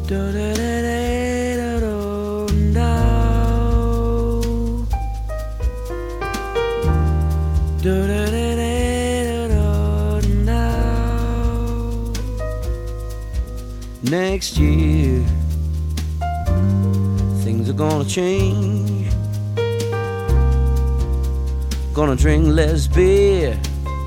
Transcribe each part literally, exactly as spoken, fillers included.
Next year, things are gonna change. Gonna drink less beer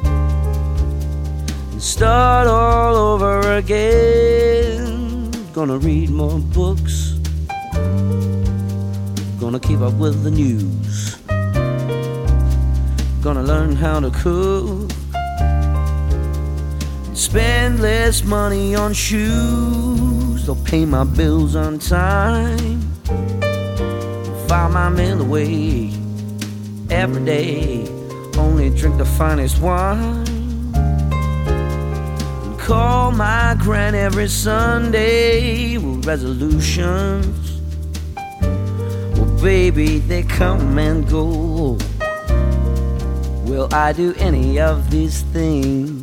and start all over again. Gonna read more books. Gonna keep up with the news. Gonna learn how to cook. Spend less money on shoes. They'll pay my bills on time. File my mail away every day. Only drink the finest wine. And call my gran every Sunday with resolutions. Well, baby, they come and go. Will I do any of these things?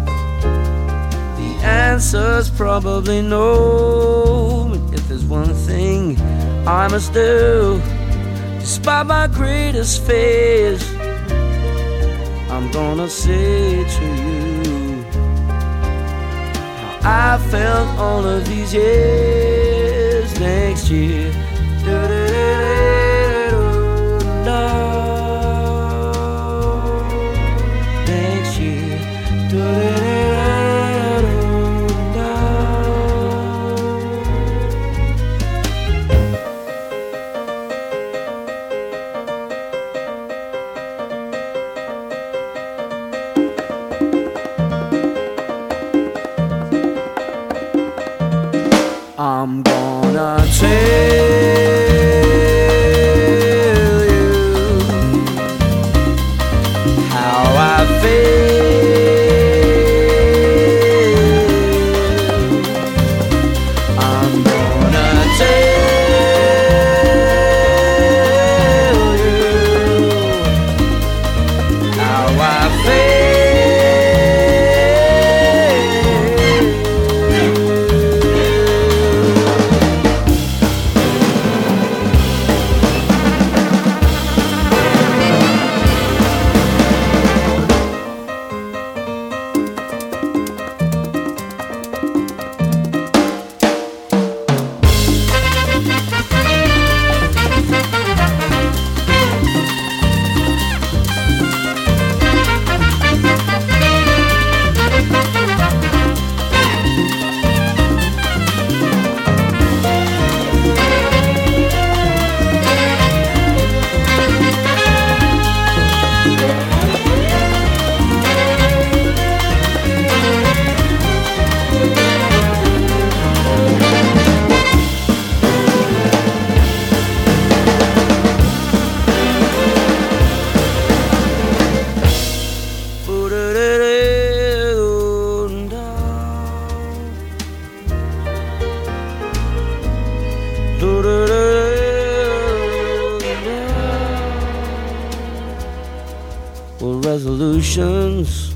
Answer's probably no. But if there's one thing I must do, despite my greatest fears, I'm gonna say to you how I felt all of these years. Next year, next year. I'm gonna tell you how I feel. I'm gonna tell you how I feel. Well, resolutions,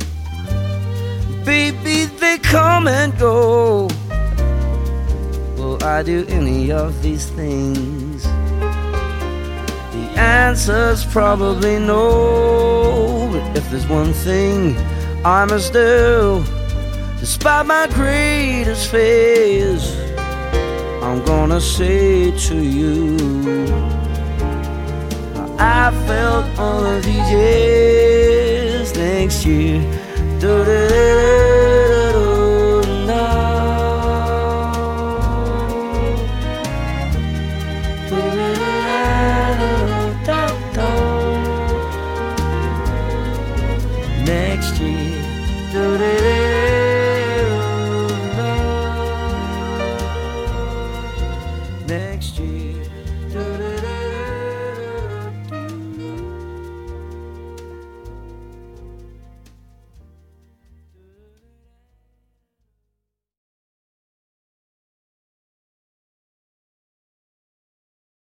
baby, they come and go. Will I do any of these things? The answer's probably no. But if there's one thing I must do, despite my greatest fears, I'm gonna say to you how I felt all of these years. Next year, next year.